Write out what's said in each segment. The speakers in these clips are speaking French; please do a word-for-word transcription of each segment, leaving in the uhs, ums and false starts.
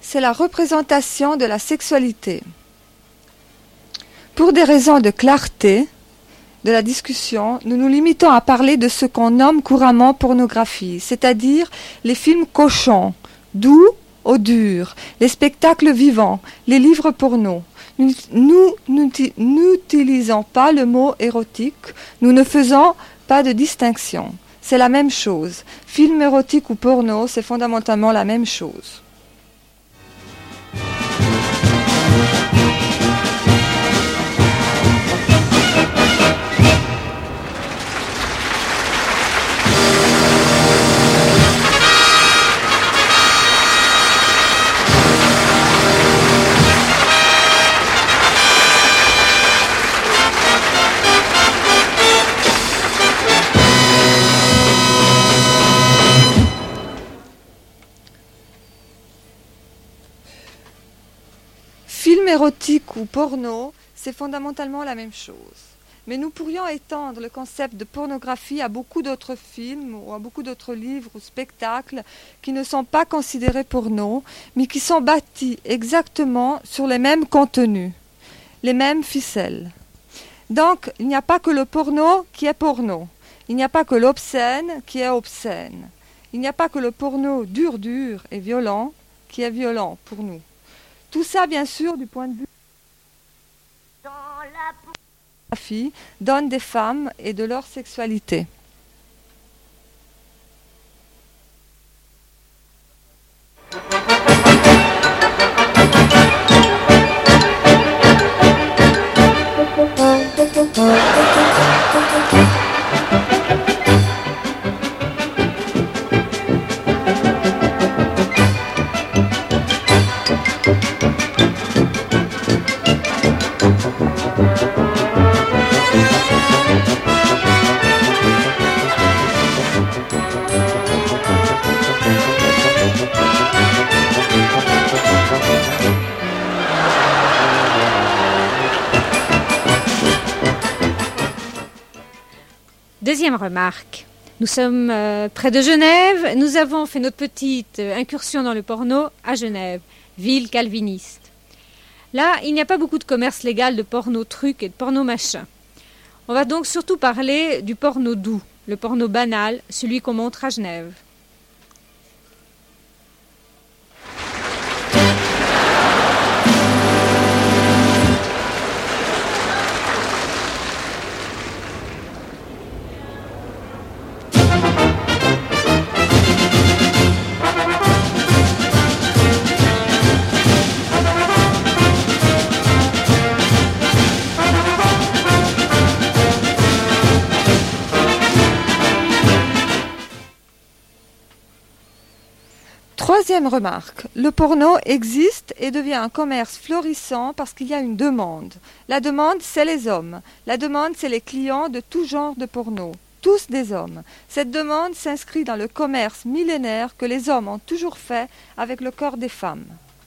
c'est la représentation de la sexualité. Pour des raisons de clarté de la discussion, nous nous limitons à parler de ce qu'on nomme couramment pornographie, c'est-à-dire les films cochons, doux ou durs, les spectacles vivants, les livres porno. Nous n'utilisons pas le mot érotique, nous ne faisons pas de distinction. C'est la même chose. Film érotique ou porno, c'est fondamentalement la même chose. Film érotique ou porno, c'est fondamentalement la même chose. Mais nous pourrions étendre le concept de pornographie à beaucoup d'autres films ou à beaucoup d'autres livres ou spectacles qui ne sont pas considérés porno, mais qui sont bâtis exactement sur les mêmes contenus, les mêmes ficelles. Donc, il n'y a pas que le porno qui est porno. Il n'y a pas que l'obscène qui est obscène. Il n'y a pas que le porno dur, dur et violent qui est violent pour nous. Tout ça, bien sûr, du point de vue dans la pornographie, donne des femmes et de leur sexualité. Deuxième remarque, nous sommes euh, près de Genève, nous avons fait notre petite euh, incursion dans le porno à Genève, ville calviniste. Là, il n'y a pas beaucoup de commerce légal de porno truc et de porno machin. On va donc surtout parler du porno doux, le porno banal, celui qu'on montre à Genève. Troisième remarque, le porno existe et devient un commerce florissant parce qu'il y a une demande. La demande, c'est les hommes. La demande, c'est les clients de tout genre de porno, tous des hommes. Cette demande s'inscrit dans le commerce millénaire que les hommes ont toujours fait avec le corps des femmes.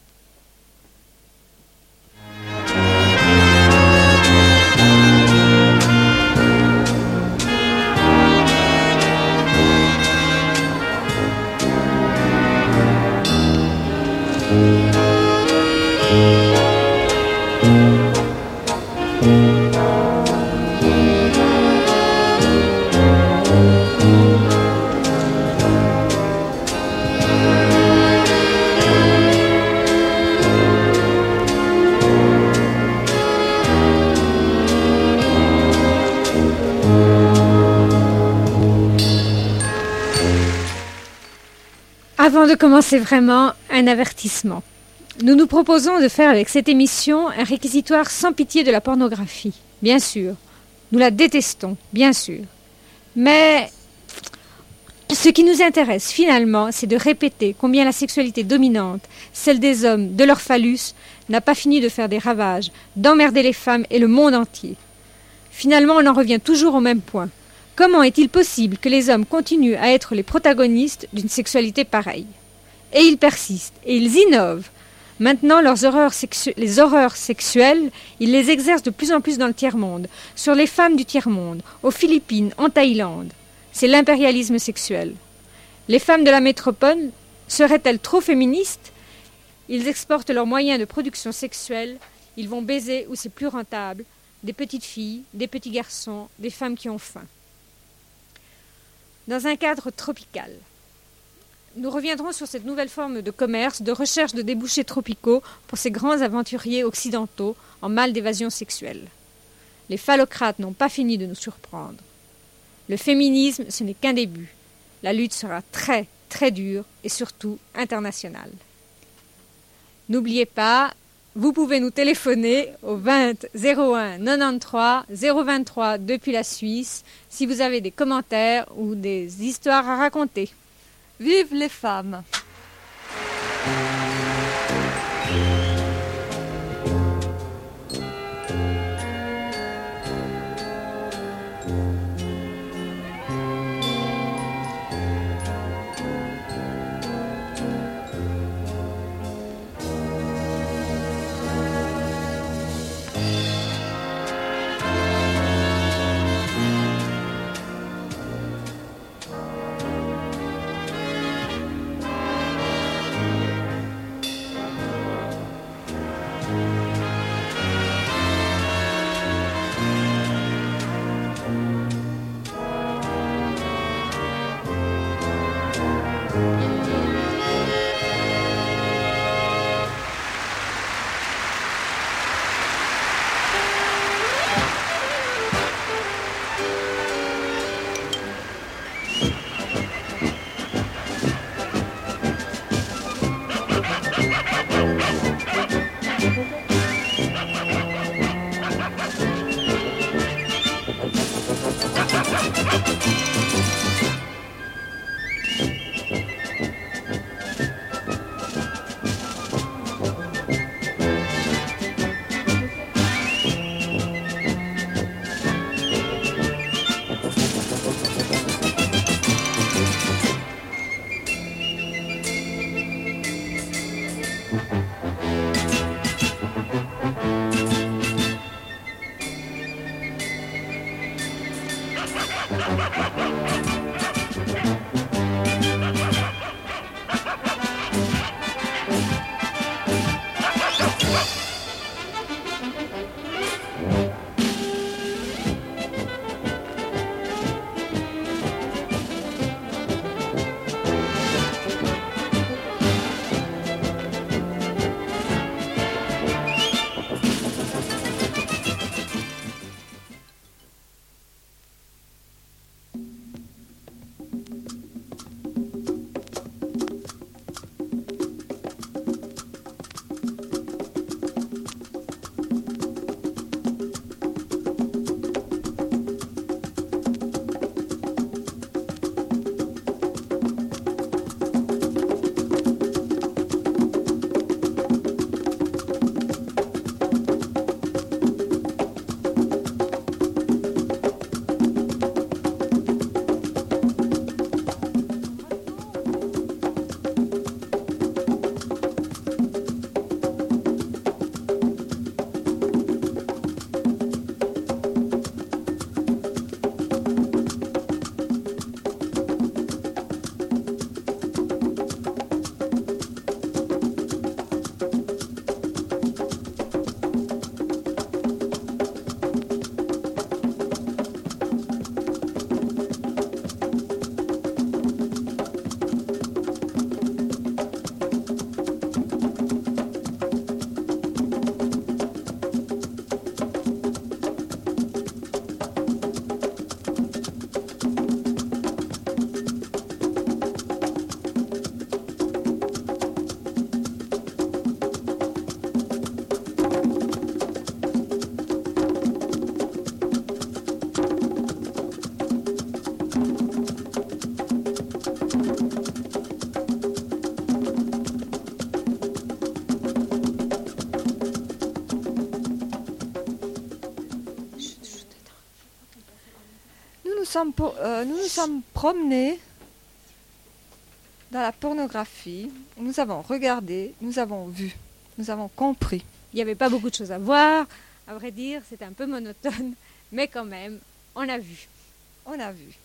Avant de commencer vraiment, un avertissement. Nous nous proposons de faire avec cette émission un réquisitoire sans pitié de la pornographie, bien sûr. Nous la détestons, bien sûr. Mais ce qui nous intéresse finalement, c'est de répéter combien la sexualité dominante, celle des hommes, de leur phallus, n'a pas fini de faire des ravages, d'emmerder les femmes et le monde entier. Finalement, on en revient toujours au même point. Comment est-il possible que les hommes continuent à être les protagonistes d'une sexualité pareille? Et ils persistent, et ils innovent. Maintenant, leurs horreurs sexu- les horreurs sexuelles, ils les exercent de plus en plus dans le tiers-monde, sur les femmes du tiers-monde, aux Philippines, en Thaïlande. C'est l'impérialisme sexuel. Les femmes de la métropole seraient-elles trop féministes? Ils exportent leurs moyens de production sexuelle, ils vont baiser où c'est plus rentable, des petites filles, des petits garçons, des femmes qui ont faim. Dans un cadre tropical. Nous reviendrons sur cette nouvelle forme de commerce, de recherche de débouchés tropicaux pour ces grands aventuriers occidentaux en mal d'évasion sexuelle. Les phallocrates n'ont pas fini de nous surprendre. Le féminisme, ce n'est qu'un début. La lutte sera très, très dure et surtout internationale. N'oubliez pas, vous pouvez nous téléphoner au vingt zéro un quatre-vingt-treize zéro vingt-trois depuis la Suisse si vous avez des commentaires ou des histoires à raconter. Vive les femmes! sommes, euh, nous nous sommes promenés dans la pornographie. Nous avons regardé, nous avons vu, nous avons compris. Il n'y avait pas beaucoup de choses à voir. À vrai dire, c'était un peu monotone. Mais quand même, on a vu. On a vu.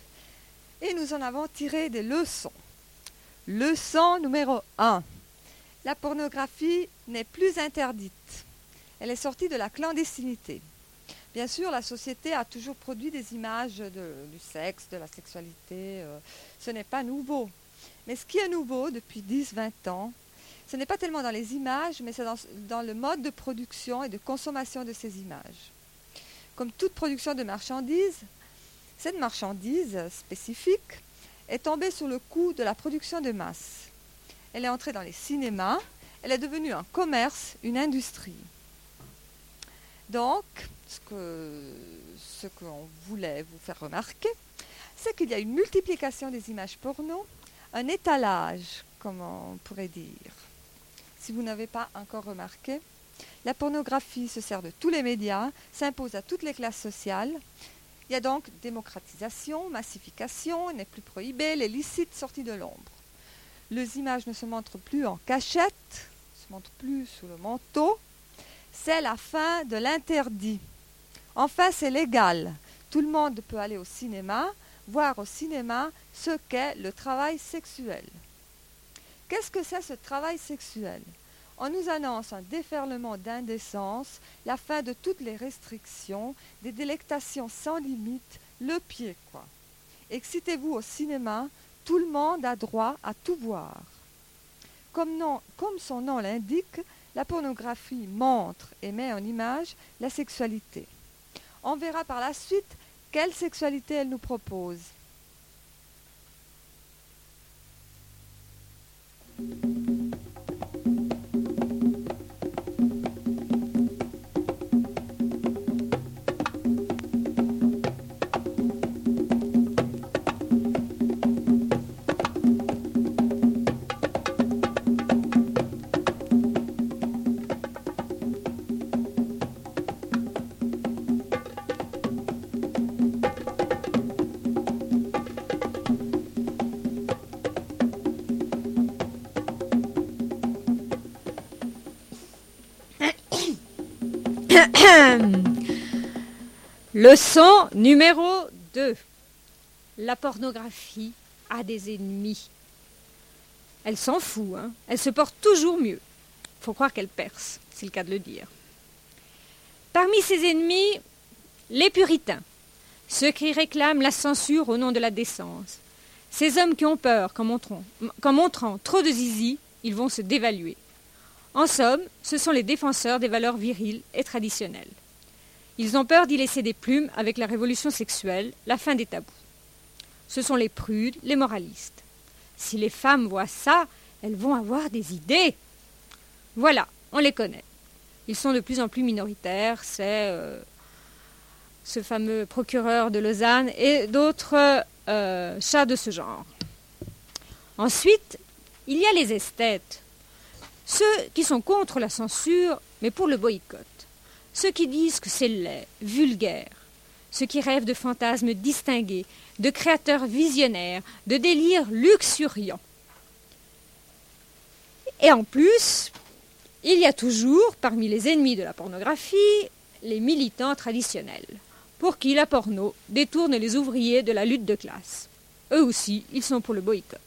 Et nous en avons tiré des leçons. Leçon numéro un. La pornographie n'est plus interdite. Elle est sortie de la clandestinité. Bien sûr, la société a toujours produit des images de, du sexe, de la sexualité. Euh, ce n'est pas nouveau. Mais ce qui est nouveau depuis dix à vingt ans, ce n'est pas tellement dans les images, mais c'est dans, dans le mode de production et de consommation de ces images. Comme toute production de marchandises, cette marchandise spécifique est tombée sous le coup de la production de masse. Elle est entrée dans les cinémas, elle est devenue un commerce, une industrie. Donc, ce que, ce qu'on voulait vous faire remarquer, c'est qu'il y a une multiplication des images porno, un étalage, comme on pourrait dire. Si vous n'avez pas encore remarqué, la pornographie se sert de tous les médias, s'impose à toutes les classes sociales. Il y a donc démocratisation, massification, n'est plus prohibé, les licites sortis de l'ombre. Les images ne se montrent plus en cachette, ne se montrent plus sous le manteau. C'est la fin de l'interdit. Enfin, c'est légal. Tout le monde peut aller au cinéma, voir au cinéma ce qu'est le travail sexuel. Qu'est-ce que c'est ce travail sexuel ? On nous annonce un déferlement d'indécence, la fin de toutes les restrictions, des délectations sans limite, le pied quoi. Excitez-vous au cinéma, tout le monde a droit à tout voir. Comme, non, comme son nom l'indique, la pornographie montre et met en image la sexualité. On verra par la suite quelle sexualité elle nous propose. Leçon numéro deux. La pornographie a des ennemis. Elle s'en fout, hein. Elle se porte toujours mieux. Faut croire qu'elle perce, c'est le cas de le dire. Parmi ses ennemis, les puritains, ceux qui réclament la censure au nom de la décence. Ces hommes qui ont peur qu'en montrant, qu'en montrant trop de zizi, ils vont se dévaluer. En somme, ce sont les défenseurs des valeurs viriles et traditionnelles. Ils ont peur d'y laisser des plumes avec la révolution sexuelle, la fin des tabous. Ce sont les prudes, les moralistes. Si les femmes voient ça, elles vont avoir des idées. Voilà, on les connaît. Ils sont de plus en plus minoritaires, c'est euh, ce fameux procureur de Lausanne et d'autres euh, chats de ce genre. Ensuite, il y a les esthètes, ceux qui sont contre la censure, mais pour le boycott. Ceux qui disent que c'est laid, vulgaire, ceux qui rêvent de fantasmes distingués, de créateurs visionnaires, de délires luxuriants. Et en plus, il y a toujours, parmi les ennemis de la pornographie, les militants traditionnels, pour qui la porno détourne les ouvriers de la lutte de classe. Eux aussi, ils sont pour le boycott.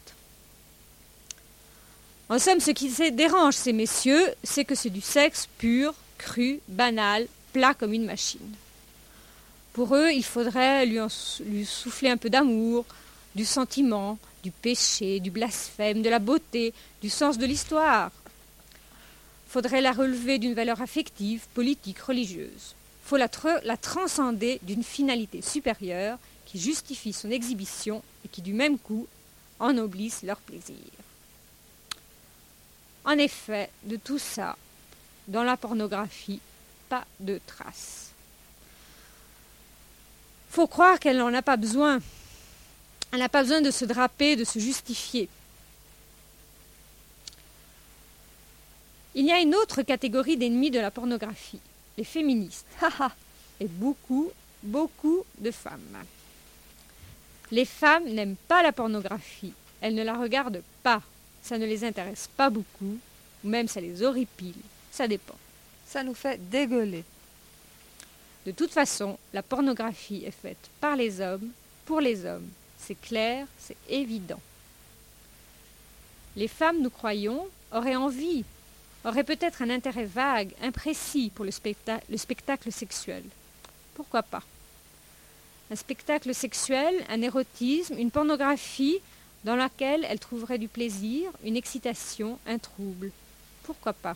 En somme, ce qui dérange ces messieurs, c'est que c'est du sexe pur, cru, banal, plat comme une machine. Pour eux, il faudrait lui, en, lui souffler un peu d'amour, du sentiment, du péché, du blasphème, de la beauté, du sens de l'histoire. Il faudrait la relever d'une valeur affective, politique, religieuse. Il faut la, tra- la transcender d'une finalité supérieure qui justifie son exhibition et qui, du même coup, ennoblisse leur plaisir. En effet, de tout ça, dans la pornographie, pas de traces. Faut croire qu'elle n'en a pas besoin. Elle n'a pas besoin de se draper, de se justifier. Il y a une autre catégorie d'ennemis de la pornographie, les féministes. Et beaucoup, beaucoup de femmes. Les femmes n'aiment pas la pornographie. Elles ne la regardent pas. Ça ne les intéresse pas beaucoup, ou même ça les horripile. Ça dépend. Ça nous fait dégueuler. De toute façon, la pornographie est faite par les hommes, pour les hommes. C'est clair, c'est évident. Les femmes, nous croyons, aurait envie, aurait peut-être un intérêt vague, imprécis pour le, specta- le spectacle sexuel. Pourquoi pas? Un spectacle sexuel, un érotisme, une pornographie dans laquelle elle trouverait du plaisir, une excitation, un trouble. Pourquoi pas?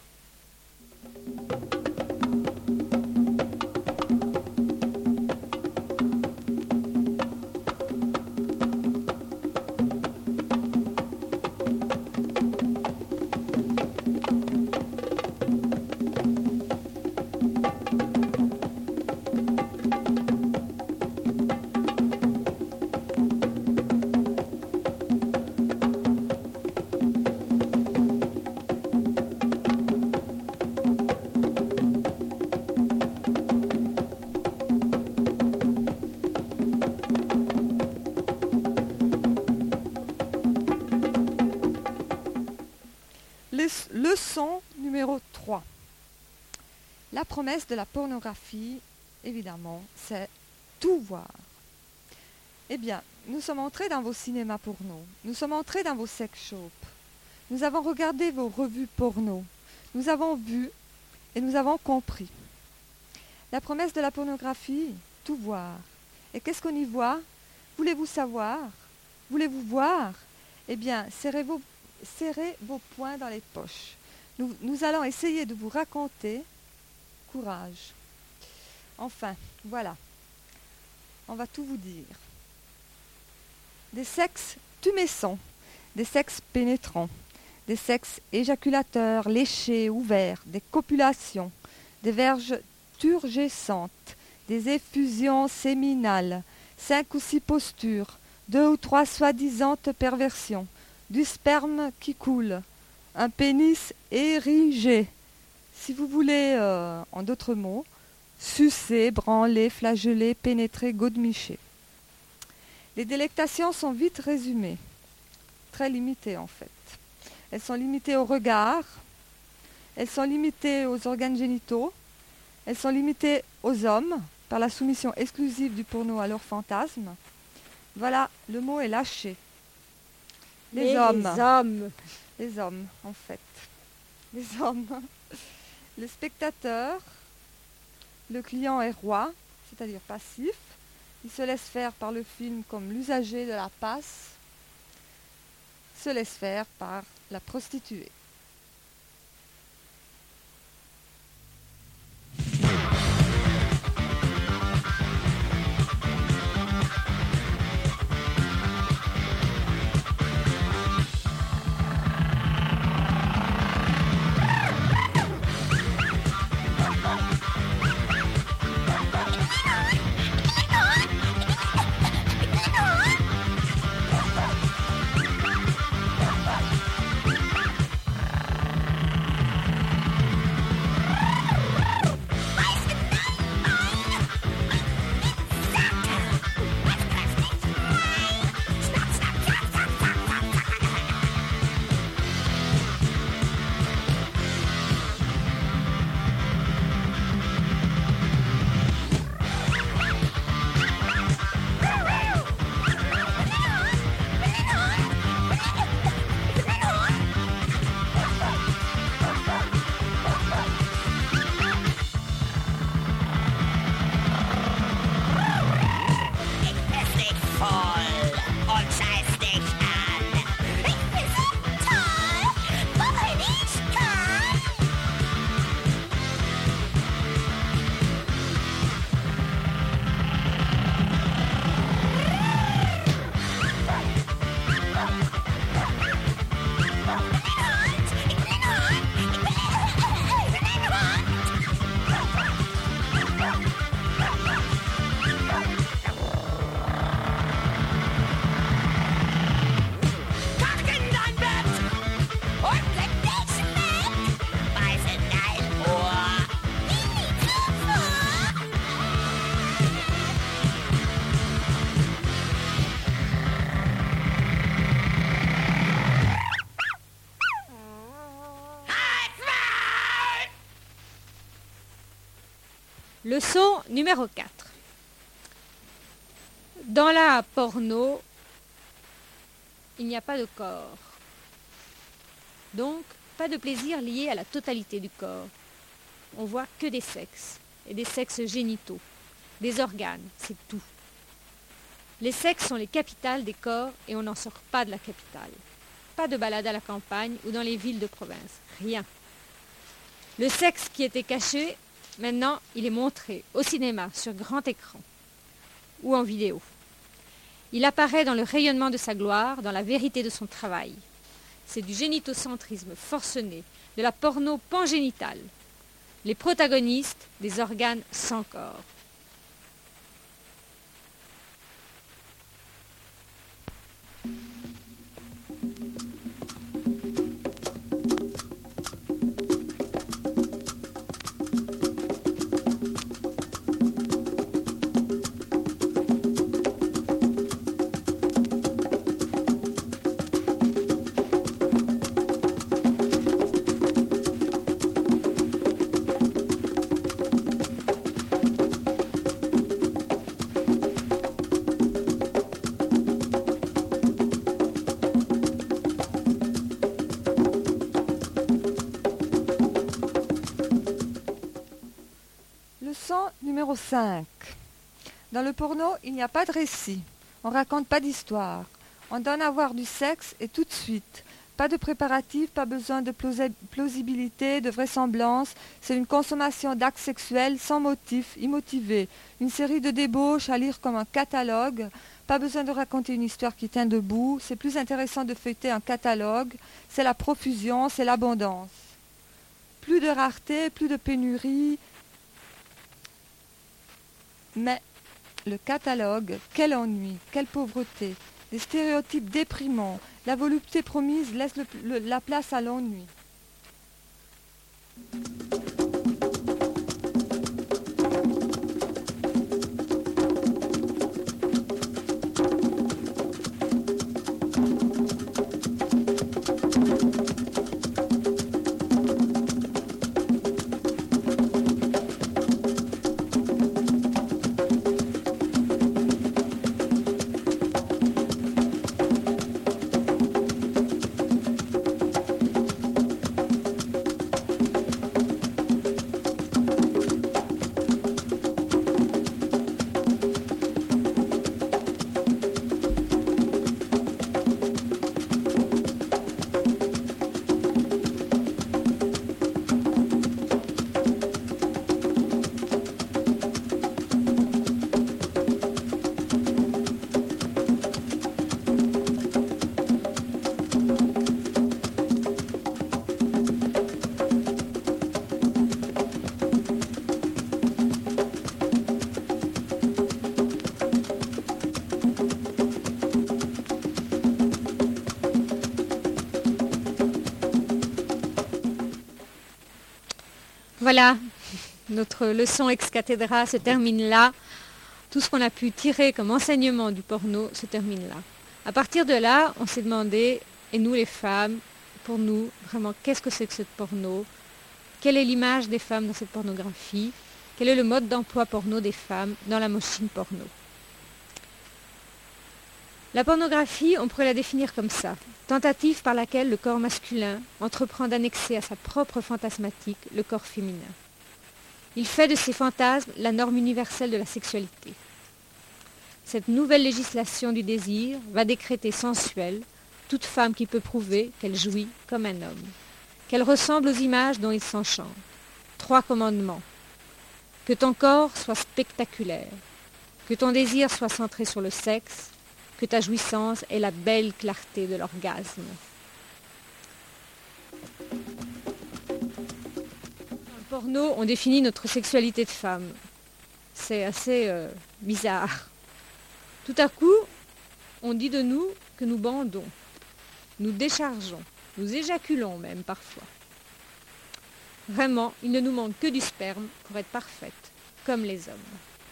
Leçon numéro trois. La promesse de la pornographie, évidemment, c'est tout voir. Eh bien, nous sommes entrés dans vos cinémas porno, nous sommes entrés dans vos sex shops, nous avons regardé vos revues porno, nous avons vu et nous avons compris. La promesse de la pornographie, tout voir. Et qu'est-ce qu'on y voit? Voulez-vous savoir? Voulez-vous voir? Eh bien, serrez vos Serrez vos poings dans les poches. Nous, nous allons essayer de vous raconter. Courage. Enfin, voilà. On va tout vous dire. Des sexes tumescents, des sexes pénétrants, des sexes éjaculateurs, léchés, ouverts, des copulations, des verges turgescentes, des effusions séminales, cinq ou six postures, deux ou trois soi-disant perversions, du sperme qui coule, un pénis érigé. Si vous voulez, euh, en d'autres mots, sucer, branler, flageller, pénétrer, godemicher. Les délectations sont vite résumées, très limitées en fait. Elles sont limitées au regard, elles sont limitées aux organes génitaux, elles sont limitées aux hommes par la soumission exclusive du porno à leurs fantasmes. Voilà, le mot est lâché. Les Et hommes. Les hommes. Les hommes, en fait. Les hommes. Le spectateur, le client est roi, c'est-à-dire passif. Il se laisse faire par le film comme l'usager de la passe se laisse faire par la prostituée. Leçon numéro quatre. Dans la porno, il n'y a pas de corps. Donc, pas de plaisir lié à la totalité du corps. On voit que des sexes, et des sexes génitaux, des organes, c'est tout. Les sexes sont les capitales des corps et on n'en sort pas de la capitale. Pas de balade à la campagne ou dans les villes de province, rien. Le sexe qui était caché, maintenant il est montré au cinéma, sur grand écran ou en vidéo. Il apparaît dans le rayonnement de sa gloire, dans la vérité de son travail. C'est du génitocentrisme forcené, de la porno pangénitale. Les protagonistes, des organes sans corps. Leçon numéro cinq. Dans le porno, il n'y a pas de récit. On raconte pas d'histoire. On donne à voir du sexe et tout de suite. Pas de préparatifs, pas besoin de plausibilité, de vraisemblance. C'est une consommation d'actes sexuels sans motif, immotivé. Une série de débauches à lire comme un catalogue. Pas besoin de raconter une histoire qui tient debout. C'est plus intéressant de feuilleter un catalogue. C'est la profusion, c'est l'abondance. Plus de rareté, plus de pénurie. Mais le catalogue, quel ennui, quelle pauvreté, des stéréotypes déprimants, la volupté promise laisse le, le, la place à l'ennui. Voilà, notre leçon ex cathedra se termine là. Tout ce qu'on a pu tirer comme enseignement du porno se termine là. À partir de là, on s'est demandé, et nous les femmes, pour nous, vraiment, qu'est-ce que c'est que cette porno? Quelle est l'image des femmes dans cette pornographie? Quel est le mode d'emploi porno des femmes dans la machine porno? La pornographie, on pourrait la définir comme ça. Tentative par laquelle le corps masculin entreprend d'annexer à sa propre fantasmatique le corps féminin. Il fait de ces fantasmes la norme universelle de la sexualité. Cette nouvelle législation du désir va décréter sensuelle toute femme qui peut prouver qu'elle jouit comme un homme, qu'elle ressemble aux images dont il s'enchante. Trois commandements. Que ton corps soit spectaculaire, que ton désir soit centré sur le sexe, que ta jouissance ait la belle clarté de l'orgasme. Dans le porno, on définit notre sexualité de femme. C'est assez euh, bizarre. Tout à coup, on dit de nous que nous bandons, nous déchargeons, nous éjaculons même parfois. Vraiment, il ne nous manque que du sperme pour être parfaite, comme les hommes.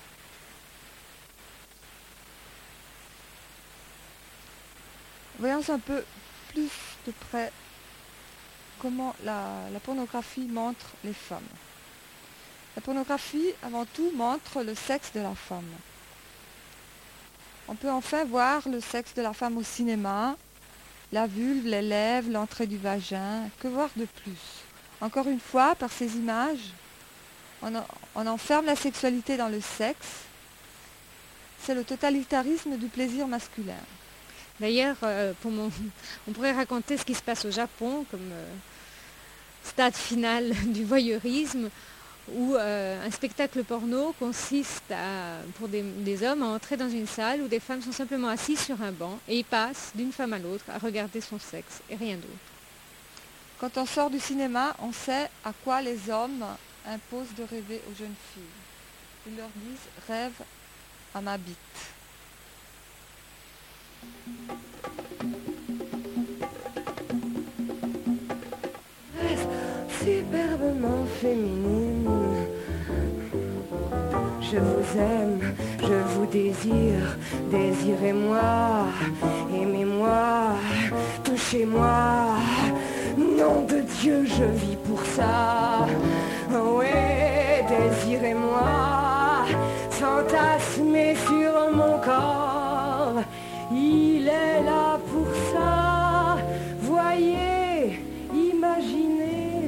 Voyons un peu plus de près comment la, la pornographie montre les femmes. La pornographie, avant tout, montre le sexe de la femme. On peut enfin voir le sexe de la femme au cinéma, La vulve, les lèvres, l'entrée du vagin, que voir de plus? Encore une fois, par ces images, on, en, on enferme la sexualité dans le sexe. C'est le totalitarisme du plaisir masculin. D'ailleurs, euh, pour mon... on pourrait raconter ce qui se passe au Japon comme euh, stade final du voyeurisme, où euh, un spectacle porno consiste à, pour des, des hommes à entrer dans une salle où des femmes sont simplement assises sur un banc et ils passent d'une femme à l'autre à regarder son sexe et rien d'autre. Quand on sort du cinéma, on sait à quoi les hommes imposent de rêver aux jeunes filles. Ils leur disent « rêve à ma bite ». Superbement féminine, je vous aime, je vous désire, désirez-moi, aimez-moi, touchez-moi, nom de Dieu, je vis pour ça, ouais, désirez-moi, fantasmez sur mon corps, il est là pour ça, voyez, imaginez.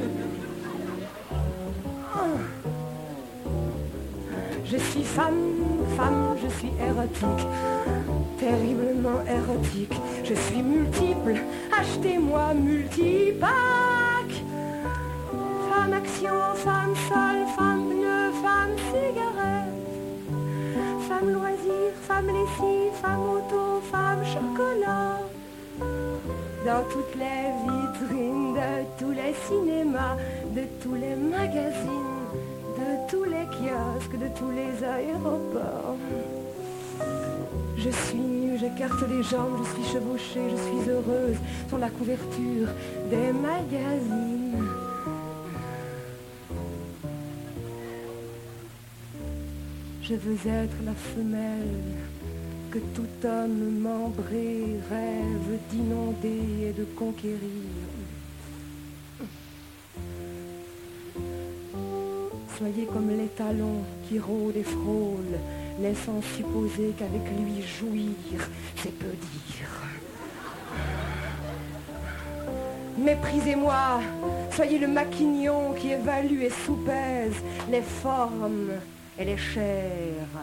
Je suis femme, femme, je suis érotique, terriblement érotique. Je suis multiple, achetez-moi multipack. Femme action, femme sol, femme pneu, femme cigarette. Femme loisir, femme lessive, femme auto, femme chocolat. Dans toutes les vitrines de tous les cinémas, de tous les magazines, de tous les kiosques, de tous les aéroports. Je suis nue, j'écarte les jambes, je suis chevauchée, je suis heureuse sur la couverture des magazines. Je veux être la femelle que tout homme membré rêve d'inonder et de conquérir. Soyez comme les talons qui rôdent et frôlent, laissant supposer qu'avec lui jouir, c'est peu dire. Méprisez-moi, soyez le maquignon qui évalue et soupèse les formes et les chairs.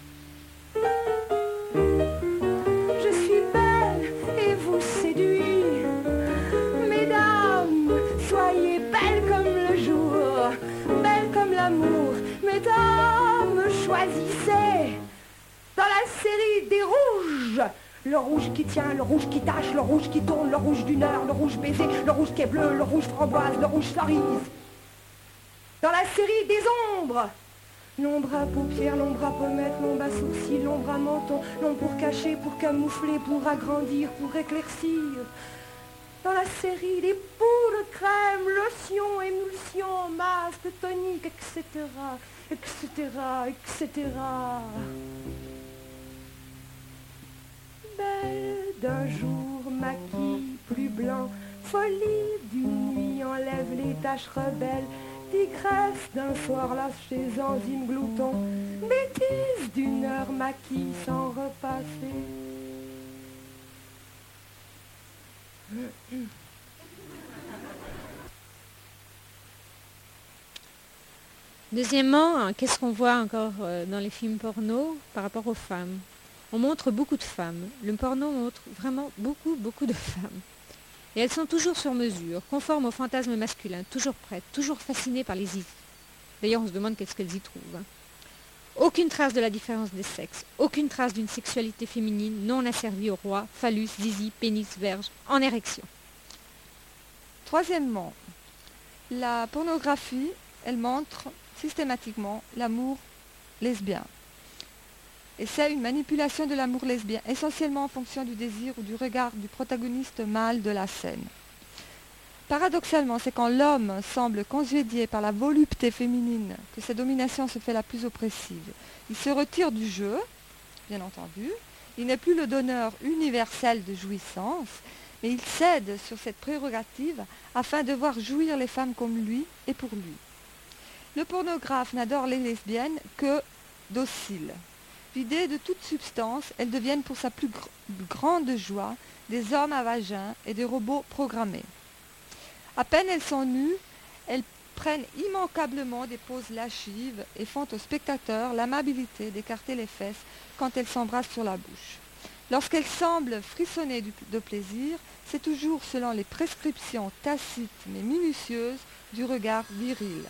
Je suis belle et vous séduis, mesdames, soyez belles comme le jour, belles comme l'amour, mesdames, choisissez dans la série des rouges. Le rouge qui tient, le rouge qui tâche, le rouge qui tourne, le rouge d'une heure, le rouge baiser, le rouge qui est bleu, le rouge framboise, le rouge cerise. Dans la série des ombres, l'ombre à paupières, l'ombre à pommettes, l'ombre à sourcils, l'ombre à menton, l'ombre pour cacher, pour camoufler, pour agrandir, pour éclaircir. Dans la série des poudres, crème, lotion, émulsion, masque, tonique, et cetera, et cetera, et cetera. Belle d'un jour, maquille plus blanc, folie d'une nuit enlève les taches rebelles, tigresse d'un soir lâché enzyme glouton, bêtise d'une heure maquille sans repasser. Deuxièmement, qu'est-ce qu'on voit encore dans les films porno par rapport aux femmes? On montre beaucoup de femmes. Le porno montre vraiment beaucoup, beaucoup de femmes. Et elles sont toujours sur mesure, conformes au fantasme masculin, toujours prêtes, toujours fascinées par les zizi. D'ailleurs, on se demande qu'est-ce qu'elles y trouvent. Hein. Aucune trace de la différence des sexes, aucune trace d'une sexualité féminine non asservie au roi, phallus, zizi, pénis, verge, en érection. Troisièmement, la pornographie, elle montre systématiquement l'amour lesbien. Et c'est une manipulation de l'amour lesbien, essentiellement en fonction du désir ou du regard du protagoniste mâle de la scène. Paradoxalement, c'est quand l'homme semble congédié par la volupté féminine que sa domination se fait la plus oppressive. Il se retire du jeu, bien entendu, il n'est plus le donneur universel de jouissance, mais il cède sur cette prérogative afin de voir jouir les femmes comme lui et pour lui. Le pornographe n'adore les lesbiennes que dociles. Vidées de toute substance, elles deviennent pour sa plus gr- grande joie des hommes à vagin et des robots programmés. À peine elles sont nues, elles prennent immanquablement des poses lascives et font au spectateur l'amabilité d'écarter les fesses quand elles s'embrassent sur la bouche. Lorsqu'elles semblent frissonner du- de plaisir, c'est toujours selon les prescriptions tacites mais minutieuses du regard viril.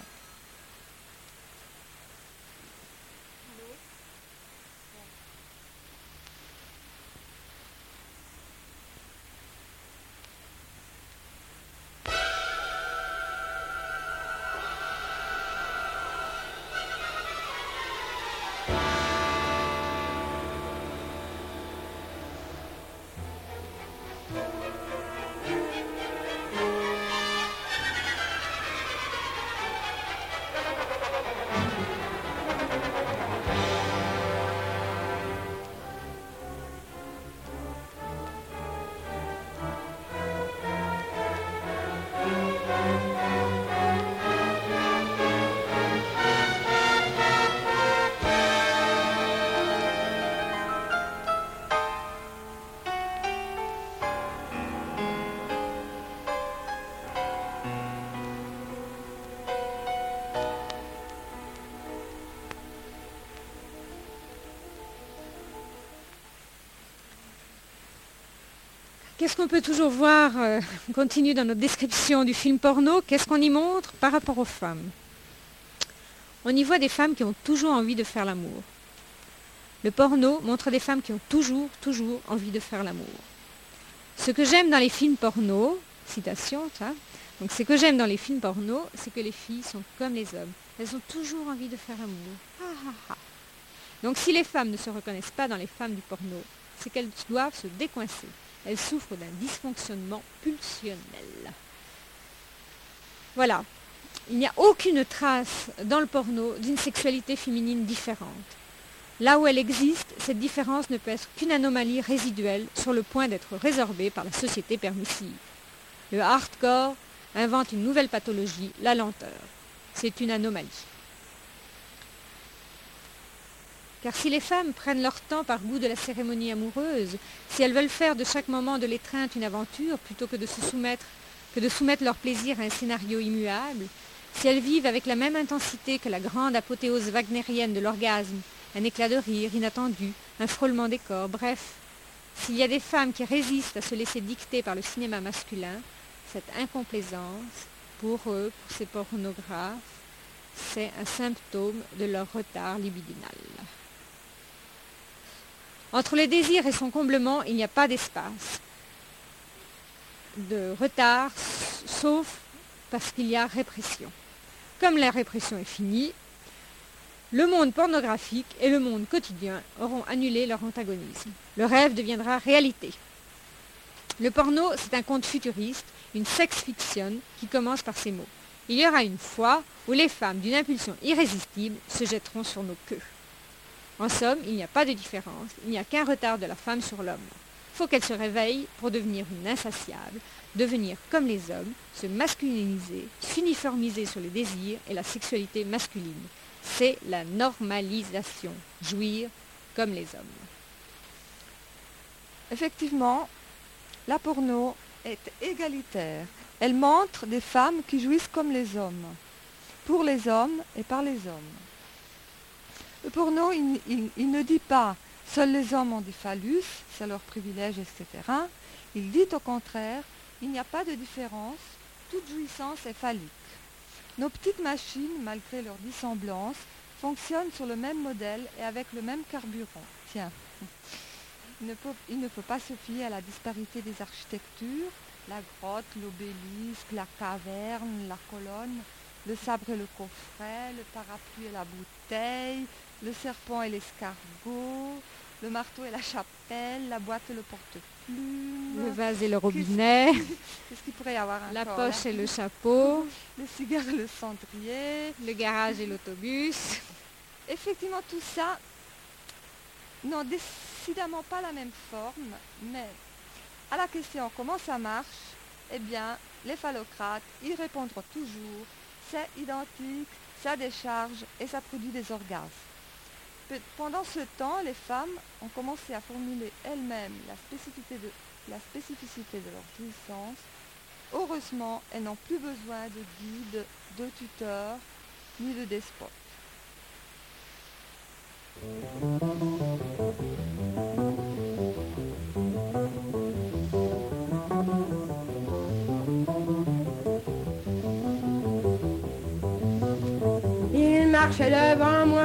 Qu'est-ce qu'on peut toujours voir, euh, on continue dans notre description du film porno, qu'est-ce qu'on y montre par rapport aux femmes? On y voit des femmes qui ont toujours envie de faire l'amour. Le porno montre des femmes qui ont toujours, toujours envie de faire l'amour. Ce que j'aime dans les films porno, citation, ça, donc ce que j'aime dans les films porno, c'est que les filles sont comme les hommes. Elles ont toujours envie de faire l'amour. Ah, ah, ah. Donc si les femmes ne se reconnaissent pas dans les femmes du porno, c'est qu'elles doivent se décoincer. Elles souffrent d'un dysfonctionnement pulsionnel. Voilà. Il n'y a aucune trace dans le porno d'une sexualité féminine différente. Là où elle existe, cette différence ne peut être qu'une anomalie résiduelle sur le point d'être résorbée par la société permissive. Le hardcore invente une nouvelle pathologie, la lenteur. C'est une anomalie. Car si les femmes prennent leur temps par goût de la cérémonie amoureuse, si elles veulent faire de chaque moment de l'étreinte une aventure plutôt que de se soumettre, que de soumettre leur plaisir à un scénario immuable, si elles vivent avec la même intensité que la grande apothéose wagnérienne de l'orgasme, un éclat de rire inattendu, un frôlement des corps, bref, s'il y a des femmes qui résistent à se laisser dicter par le cinéma masculin, cette incomplaisance, pour eux, pour ces pornographes, c'est un symptôme de leur retard libidinal. Entre le désir et son comblement, il n'y a pas d'espace de retard, sauf parce qu'il y a répression. Comme la répression est finie, le monde pornographique et le monde quotidien auront annulé leur antagonisme. Le rêve deviendra réalité. Le porno, c'est un conte futuriste, une sex-fiction qui commence par ces mots. Il y aura une fois où les femmes d'une impulsion irrésistible se jetteront sur nos queues. En somme, il n'y a pas de différence, il n'y a qu'un retard de la femme sur l'homme. Il faut qu'elle se réveille pour devenir une insatiable, devenir comme les hommes, se masculiniser, s'uniformiser sur les désirs et la sexualité masculine. C'est la normalisation, jouir comme les hommes. Effectivement, la porno est égalitaire. Elle montre des femmes qui jouissent comme les hommes, pour les hommes et par les hommes. Le porno, il, il, il ne dit pas « seuls les hommes ont des phallus, c'est leur privilège, et cetera » Il dit au contraire « il n'y a pas de différence, toute jouissance est phallique ». Nos petites machines, malgré leur dissemblance, fonctionnent sur le même modèle et avec le même carburant. Tiens, il ne, peut, il ne faut pas se fier à la disparité des architectures, la grotte, l'obélisque, la caverne, la colonne, le sabre et le coffret, le parapluie et la bouteille, le serpent et l'escargot, le marteau et la chapelle, la boîte et le porte-plume, le vase et le robinet, qu'est-ce qu'il pourrait y avoir encore, la poche là et le chapeau, le cigare et le cendrier, le garage et l'autobus. Effectivement, tout ça n'ont décidément pas la même forme, mais à la question comment ça marche, eh bien, les phallocrates y répondront toujours, c'est identique, ça décharge et ça produit des orgasmes. Pe- Pendant ce temps, les femmes ont commencé à formuler elles-mêmes la spécificité de, la spécificité de leur jouissance. Heureusement, elles n'ont plus besoin de guides, de tuteurs, ni de despotes. Il marchait devant moi,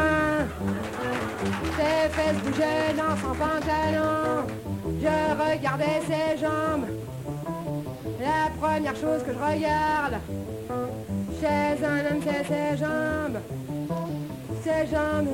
ses fesses bougeaient dans son pantalon. Je regardais ses jambes, la première chose que je regarde chez un homme, c'est ses jambes, ses jambes.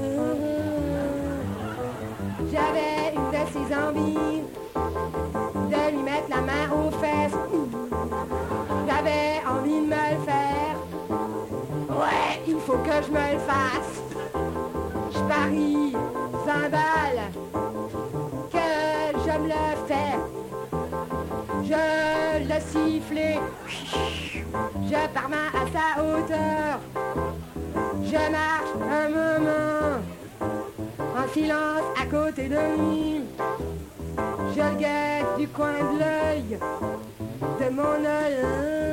J'avais une de ces envies de lui mettre la main aux fesses. J'avais envie de me le faire. Ouais, il faut que je me le fasse. Je parie vingt balles que je me le fais. Je le sifflais, je pars main à sa hauteur. Je marche un moment en silence à côté de lui. Je le guette du coin de l'œil, de mon œil.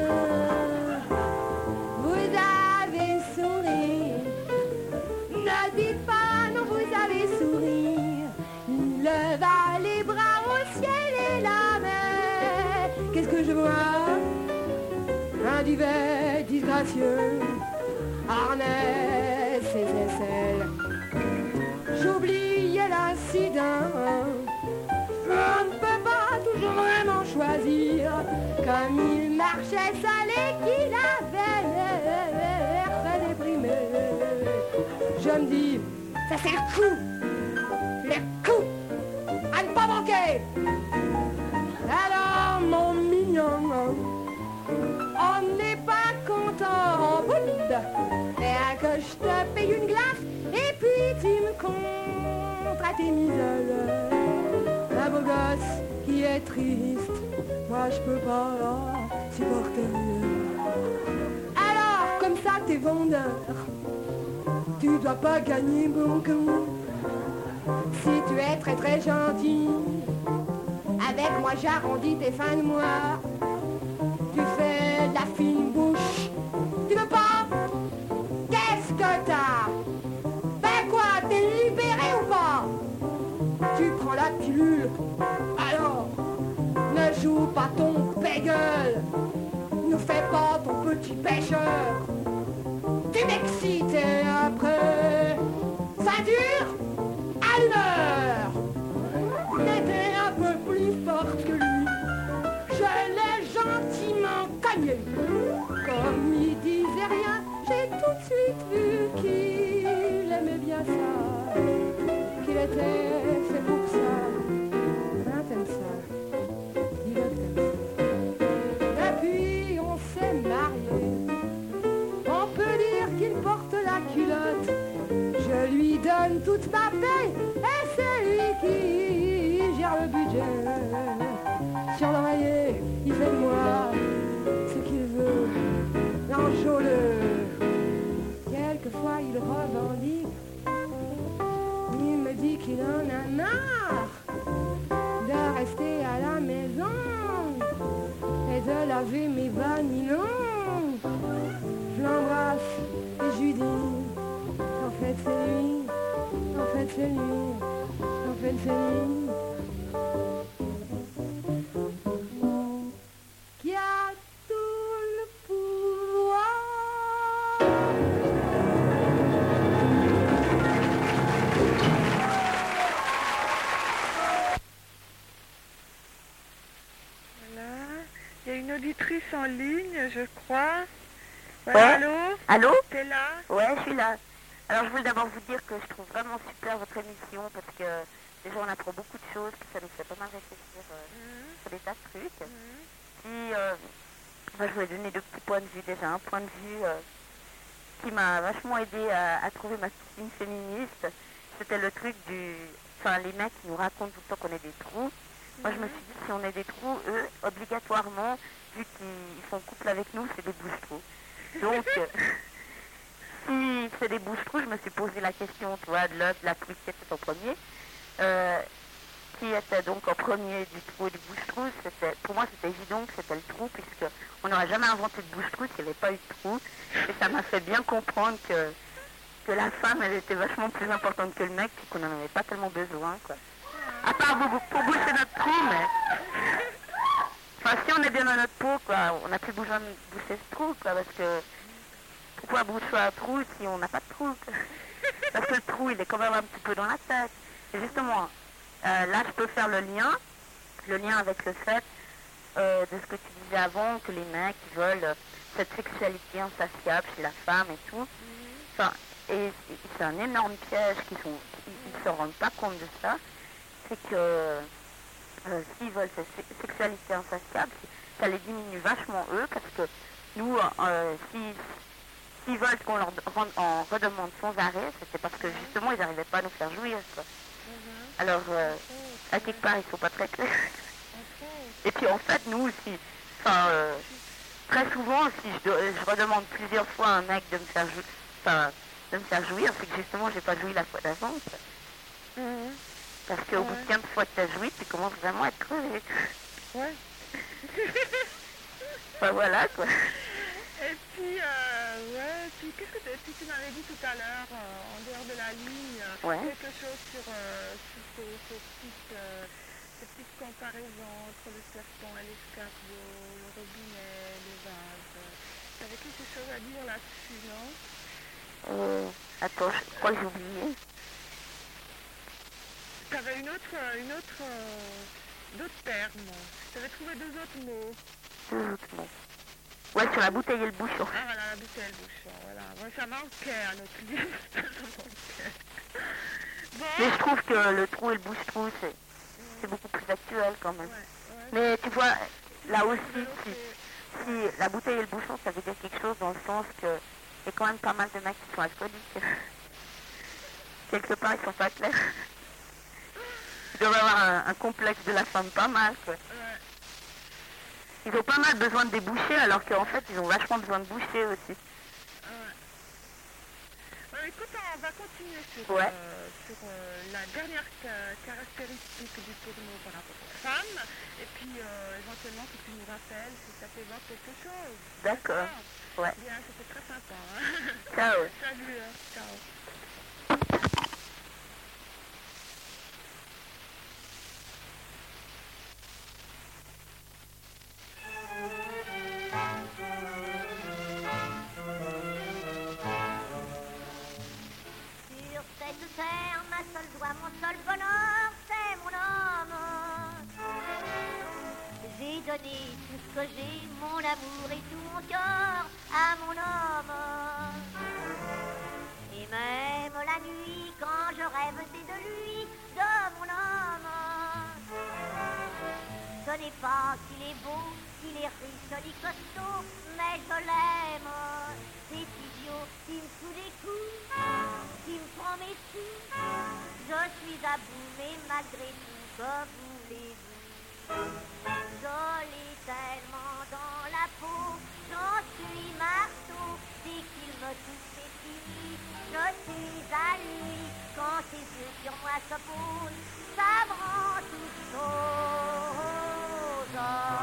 Vous avez souri, ne dites pas non, vous avez souri. Leva les bras au ciel et la mer. Qu'est-ce que je vois? Un duvet disgracieux, harnais ses aisselles. J'oubliais l'incident. On ne peut pas toujours vraiment choisir. Comme il marchait seul et qu'il avait l'air très déprimé. Je me dis, ça c'est le coup, le coup à ne pas manquer. Alors mon mignon, on n'est pas content, bolide, et que je te paye une glace et puis tu me comptes à tes miseures. Un beau gosse qui est triste, moi je peux pas supporter. Alors comme ça t'es vendeur, tu dois pas gagner beaucoup. Si tu es très très gentil, avec moi j'arrondis tes fins de mois. Tu fais de la fine bouche, tu veux pas? Qu'est-ce que t'as? Ben quoi, t'es libéré ou pas? Tu prends la pilule, alors ne joue pas ton pégueule, ne fais pas ton petit pêcheur. Tu m'excites et après, ça dure à une heure. T'étais un peu plus forte que lui, je l'ai gentiment cogné. Comme il disait rien, j'ai tout de suite vu qu'il aimait bien ça, qu'il était fait pour ça. Hein, t'aimes ça? Dis-le que t'aimes ça. Et puis on s'est mariés. On peut dire qu'il porte la culotte. Je lui donne toute ma paye et c'est lui qui gère le budget. Sur l'oreiller, il fait de moi ce qu'il veut, l'enjôleux. Quelquefois il revendique, il me dit qu'il en a marre de rester à la maison et de laver mes bas nylons. Je l'embrasse et je lui dis, en fait c'est lui, en fait c'est lui, en fait c'est lui. Qui a tout le pouvoir. Voilà. Il y a une auditrice en ligne, je crois. Ouais, Ouais. allô? Allô? T'es là? Ouais, je suis là. Alors, je voulais d'abord vous dire que je trouve vraiment super votre émission parce que déjà, on apprend beaucoup de choses, puis ça nous fait pas mal réfléchir euh, Mhm. sur des tas de trucs. Mhm. Puis, euh, moi, je voulais donner deux petits points de vue. Déjà, un point de vue euh, qui m'a vachement aidé à, à trouver ma petite ligne féministe, c'était le truc du... Enfin, les mecs qui nous racontent tout le temps qu'on est des trous. Moi, je me suis dit, si on est des trous, eux, obligatoirement, vu qu'ils sont en couple avec nous, c'est des bouches-trous. Donc, euh, si c'est des bouches-trous, je me suis posé la question, tu vois, de l'œuf, de la truite qui était en premier. Euh, qui était donc en premier du trou et du bouche-trou, c'était, pour moi c'était évident que c'était le trou, puisque on n'aurait jamais inventé de bouche-trou s'il n'y avait pas eu de trou. Et ça m'a fait bien comprendre que, que la femme, elle était vachement plus importante que le mec, puis qu'on n'en avait pas tellement besoin, quoi. À part pour, pour boucher notre trou, mais... Enfin, si on est bien dans notre peau, quoi, on n'a plus besoin de boucher ce trou, quoi, parce que... Pourquoi boucher un trou si on n'a pas de trou, quoi? Parce que le trou, il est quand même un petit peu dans la tête. Et justement... Euh, là, je peux faire le lien, le lien avec le fait euh, de ce que tu disais avant, que les mecs ils veulent euh, cette sexualité insatiable chez la femme et tout. Enfin, et, et c'est un énorme piège qu'ils sont, ils ne se rendent pas compte de ça. C'est que euh, s'ils veulent cette sexualité insatiable, ça les diminue vachement eux, parce que nous, euh, s'ils s'ils veulent qu'on leur rende, en redemande sans arrêt, c'était parce que justement ils n'arrivaient pas à nous faire jouir, quoi. Alors, euh, à quelque part, ils sont pas très clairs. Et puis, en fait, nous aussi, enfin, euh, très souvent, si je, je redemande plusieurs fois à un mec de me faire jouir, enfin, de me faire jouir, c'est que justement, j'ai pas joui la fois d'avant. Mm-hmm. Parce qu'au ouais. bout de quinze fois que t'as joui, tu commences vraiment à être crevé. Ouais. Enfin, voilà, quoi. Et puis, euh, ouais, puis qu'est-ce que tu, tu m'avais dit tout à l'heure, euh, en dehors de la ligne, ouais. quelque chose sur, euh, sur ces, ces, petites, euh, ces petites comparaisons entre le serpent et l'escargot, le robinet, les vases. Tu avais quelque chose à dire là-dessus, non? euh, Attends, je crois que j'ai oublié. Tu avais une autre, une autre, euh, d'autres termes. Tu avais trouvé deux autres mots. Deux autres mots. Ouais, sur la bouteille et le bouchon. Ah voilà, la bouteille et le bouchon, voilà. Bon, ça manquait à notre livre, ça manquait. Bon. Mais je trouve que le trou et le bouche-trou, c'est, c'est beaucoup plus actuel quand même. Ouais, ouais. Mais tu vois, là aussi, si, si la bouteille et le bouchon, ça veut dire quelque chose dans le sens que il y a quand même pas mal de mecs qui sont alcooliques. Quelque part, ils sont pas clairs. Ils doivent avoir un, un complexe de la femme pas mal, quoi. Ouais. Ils ont pas mal besoin de déboucher, alors qu'en fait, ils ont vachement besoin de boucher aussi. Ouais. Bon, écoute, on va continuer sur, ouais. euh, sur euh, la dernière ca- caractéristique du porno par rapport aux femmes. Et puis, euh, éventuellement, que tu nous rappelles si ça t'évoque quelque chose. D'accord. D'accord. Ouais. Bien, c'était très sympa. Hein. Ciao. Salut. Hein. Ciao. Cette terre, ma seule joie, mon seul bonheur, c'est mon homme. J'ai donné tout ce que j'ai, mon amour et tout mon cœur à mon homme. Et même la nuit, quand je rêve, c'est de lui, de mon homme. Ce n'est pas qu'il est beau, qu'il est riche, ni costaud, mais je l'aime. C'est idiot, il me fout des coups, il me prend mes sous. Je suis à bout, mais malgré tout, que voulez-vous? Je l'ai tellement dans la peau, j'en suis marteau. Dès qu'il me touche, c'est fini, je suis à lui. Quand ses yeux sur moi se posent, ça me rend toute chose.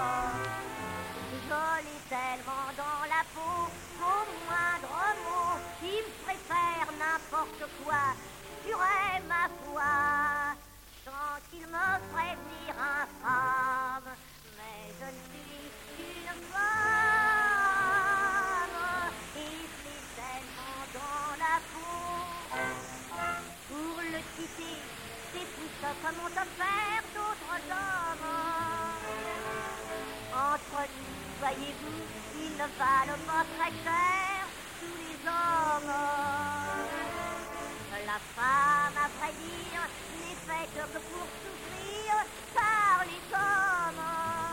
Je l'ai tellement dans la peau, au moindre mot, il me préfère n'importe quoi, tuerait ma foi. Tant qu'il me ferait venir infâme, mais je ne suis qu'une femme, et je l'ai tellement dans la peau. Pour le quitter, c'est tout ça comme on te faire d'autres hommes. Entre nous, voyez-vous, ils ne valent pas très cher, tous les hommes. La femme, à vrai dire, n'est faite que pour souffrir par les hommes.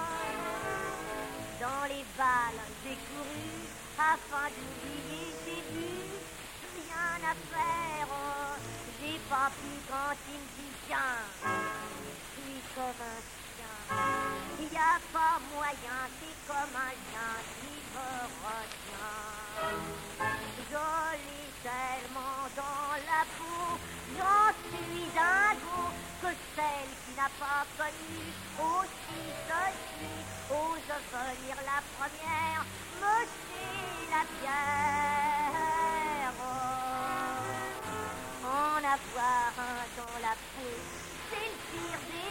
Dans les balles, j'ai couru afin d'oublier ses buts, rien à faire. J'ai pas pu quand il me dit tiens, je suis comme un chien. Il n'y a pas moyen, c'est comme un chien qui me retient. Jolie tellement dans la peau, j'en suis dingo, que celle qui n'a pas connu aussi ceci, ose venir la première, me jeter la pierre. En avoir un dans la peau, c'est le pire des